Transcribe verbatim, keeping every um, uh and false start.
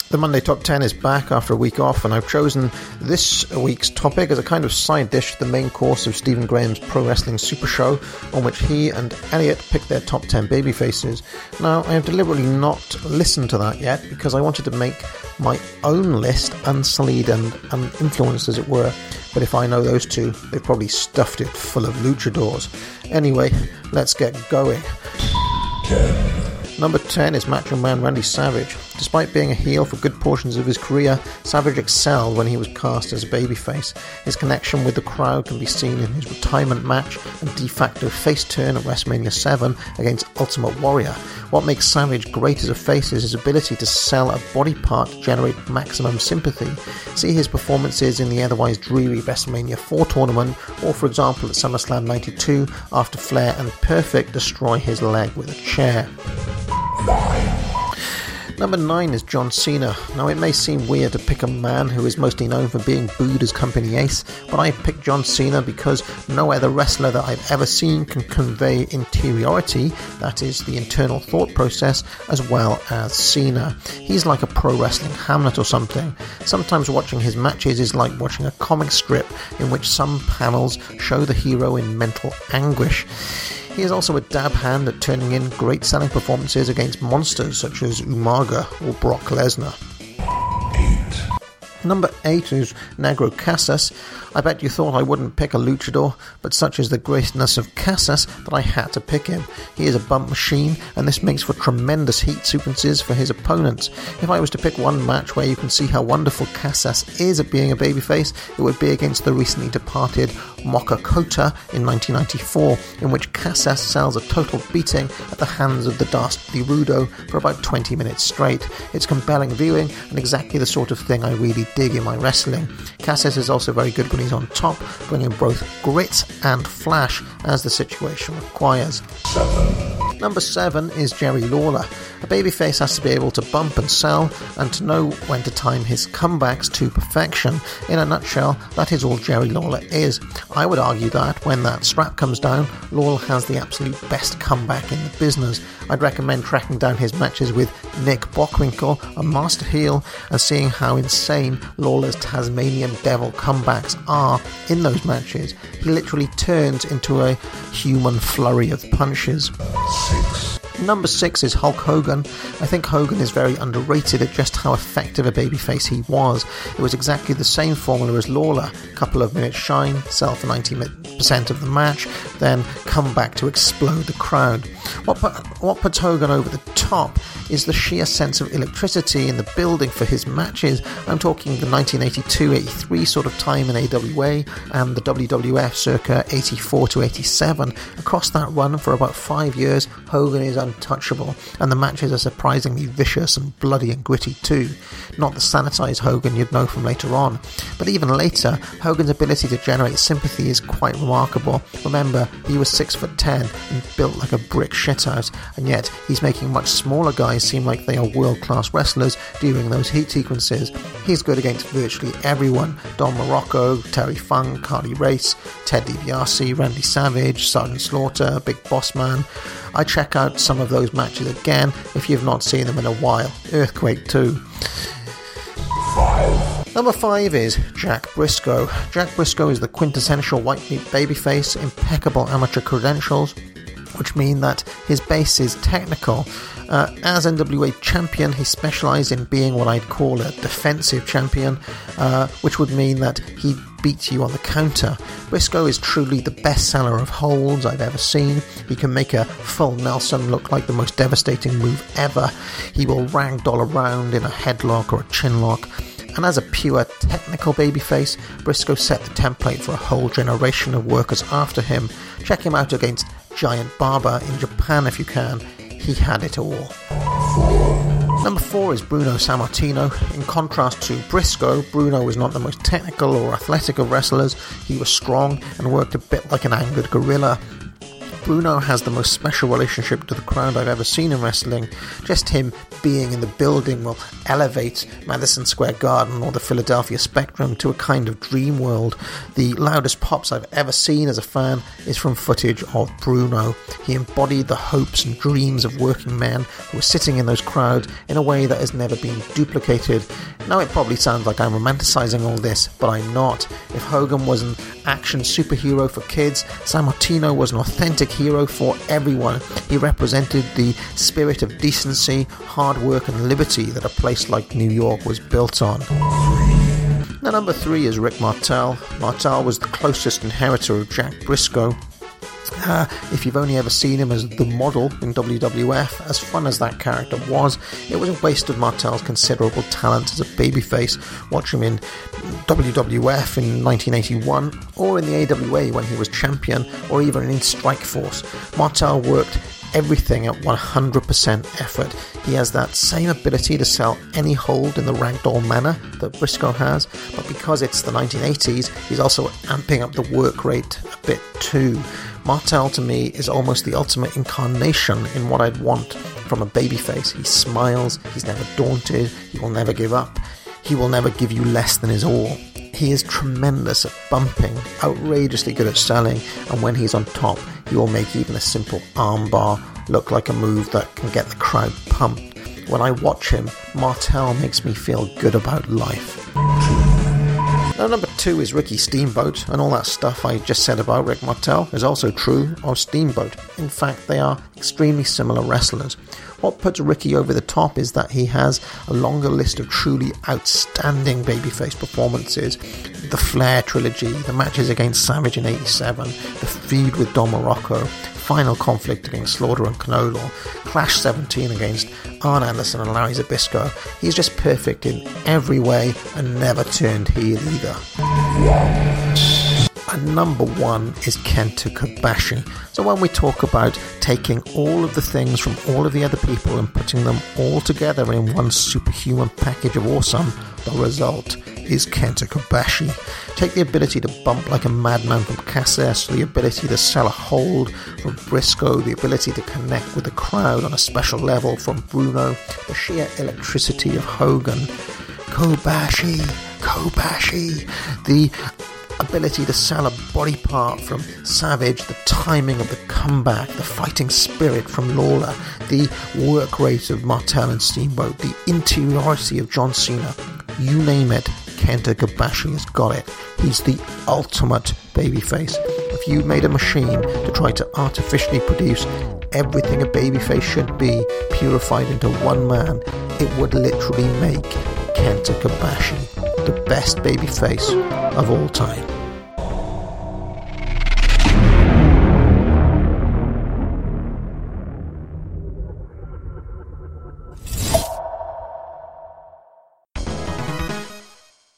The Monday Top ten is back after a week off, and I've chosen this week's topic as a kind of side dish to the main course of Stephen Graham's Pro Wrestling Super Show, on which he and Elliot picked their top ten babyfaces. Now, I have deliberately not listened to that yet, because I wanted to make my own list unsullied and uninfluenced, as it were, but if I know those two, they've probably stuffed it full of luchadors. Anyway, let's get going. ten. Number ten is Macho Man Randy Savage. Despite being a heel for good portions of his career, Savage excelled when he was cast as a babyface. His connection with the crowd can be seen in his retirement match and de facto face turn at WrestleMania seven against Ultimate Warrior. What makes Savage great as a face is his ability to sell a body part to generate maximum sympathy. See his performances in the otherwise dreary WrestleMania four tournament, or for example at SummerSlam ninety-two after Flair and Perfect destroy his leg with a chair. Number nine is John Cena. Now, it may seem weird to pick a man who is mostly known for being booed as company ace, but I picked John Cena because no other wrestler that I've ever seen can convey interiority, that is, the internal thought process, as well as Cena. He's like a pro wrestling Hamlet or something. Sometimes watching his matches is like watching a comic strip in which some panels show the hero in mental anguish. He is also a dab hand at turning in great selling performances against monsters such as Umaga or Brock Lesnar. eight. Number eight is Negro Casas. I bet you thought I wouldn't pick a luchador, but such is the greatness of Casas that I had to pick him. He is a bump machine, and this makes for tremendous heat sequences for his opponents. If I was to pick one match where you can see how wonderful Casas is at being a babyface, it would be against the recently departed Moka Kota in nineteen ninety-four, in which Casas sells a total beating at the hands of the Dastardly Rudo for about twenty minutes straight. It's compelling viewing, and exactly the sort of thing I really dig in my wrestling. Casas is also very good when he's on top, bringing both grit and flash as the situation requires. Seven. Number seven is Jerry Lawler. A babyface has to be able to bump and sell, and to know when to time his comebacks to perfection. In a nutshell, that is all Jerry Lawler is. I would argue that when that strap comes down, Lawler has the absolute best comeback in the business. I'd recommend tracking down his matches with Nick Bockwinkel, a master heel, and seeing how insane Lawler's Tasmanian Devil comebacks are in those matches. He literally turns into a human flurry of punches. Six. Number six is Hulk Hogan. I think Hogan is very underrated at just how effective a babyface he was. It was exactly the same formula as Lawler. A couple of minutes shine, sell for ninety percent of the match, then come back to explode the crowd. What, put, what puts Hogan over the top is the sheer sense of electricity in the building for his matches. I'm talking the nineteen eighty-two eighty-three sort of time in A W A and the W W F circa eighty-four to eighty-seven. Across that run for about five years, Hogan is untouchable, and the matches are surprisingly vicious and bloody and gritty too. Not the sanitized Hogan you'd know from later on, but even later, Hogan's ability to generate sympathy is quite remarkable. Remember, he was six foot ten and built like a brick shithouse, and yet he's making much smaller guys seem like they are world-class wrestlers during those heat sequences. He's good against virtually everyone: Don Morocco, Terry Funk, Harley Race, Ted DiBiase, Randy Savage, Sergeant Slaughter, Big Boss Man. I check out some of those matches again if you've not seen them in a while. Earthquake too. Five. Number five is Jack Briscoe. Jack Briscoe is the quintessential white meat babyface, impeccable amateur credentials, which mean that his base is technical. Uh, as N W A champion, he specialised in being what I'd call a defensive champion, uh, which would mean that he beats you on the counter. Briscoe is truly the best seller of holds I've ever seen. He can make a full Nelson look like the most devastating move ever. He will ragdoll around in a headlock or a chinlock. And as a pure technical babyface, Briscoe set the template for a whole generation of workers after him. Check him out against Giant Baba in Japan if you can. He had it all. Four. Number four is Bruno Sammartino. In contrast to Briscoe, Bruno was not the most technical or athletic of wrestlers. He was strong and worked a bit like an angered gorilla. Bruno has the most special relationship to the crowd I've ever seen in wrestling. Just him being in the building will elevate Madison Square Garden or the Philadelphia Spectrum to a kind of dream world. The loudest pops I've ever seen as a fan is from footage of Bruno. He embodied the hopes and dreams of working men who were sitting in those crowds in a way that has never been duplicated. Now it probably sounds like I'm romanticizing all this, but I'm not. If Hogan was an action superhero for kids, Sammartino was an authentic hero for everyone. He represented the spirit of decency, hard work and liberty that a place like New York was built on. Now number three is Rick Martel. Martel was the closest inheritor of Jack Briscoe. Uh, if you've only ever seen him as the model in W W F, as fun as that character was, it was a waste of Martel's considerable talent as a babyface. Watch him in W W F in nineteen eighty-one, or in the A W A when he was champion, or even in Strikeforce. Martel worked everything at one hundred percent effort. He has that same ability to sell any hold in the ragdoll manner that Briscoe has, but because it's the nineteen eighties, he's also amping up the work rate a bit too. Martel to me is almost the ultimate incarnation in what I'd want from a babyface. He smiles, he's never daunted, he will never give up, he will never give you less than his all. He is tremendous at bumping, outrageously good at selling, and when he's on top, he will make even a simple armbar look like a move that can get the crowd pumped. When I watch him, Martel makes me feel good about life. Now number two is Ricky Steamboat, and all that stuff I just said about Rick Martel is also true of Steamboat. In fact, they are extremely similar wrestlers. What puts Ricky over the top is that he has a longer list of truly outstanding babyface performances. The Flair trilogy, the matches against Savage in eighty-seven, the feud with Don Morocco, final conflict against Slaughter and Knoll, Clash seventeen against Arn Anderson and Larry Zbyszko. He's just perfect in every way and never turned heel either. And number one is Kenta Kobashi. So when we talk about taking all of the things from all of the other people and putting them all together in one superhuman package of awesome, the result is Kenta Kobashi. Take the ability to bump like a madman from Cassius, the ability to sell a hold from Briscoe, the ability to connect with the crowd on a special level from Bruno, the sheer electricity of Hogan, Kobashi, Kobashi, the ability to sell a body part from Savage, the timing of the comeback, the fighting spirit from Lawler, the work rate of Martel and Steamboat, the interiority of John Cena. You name it, Kenta Kobashi has got it. He's the ultimate babyface. If you made a machine to try to artificially produce everything a babyface should be purified into one man, it would literally make Kenta Kobashi the best babyface of all time.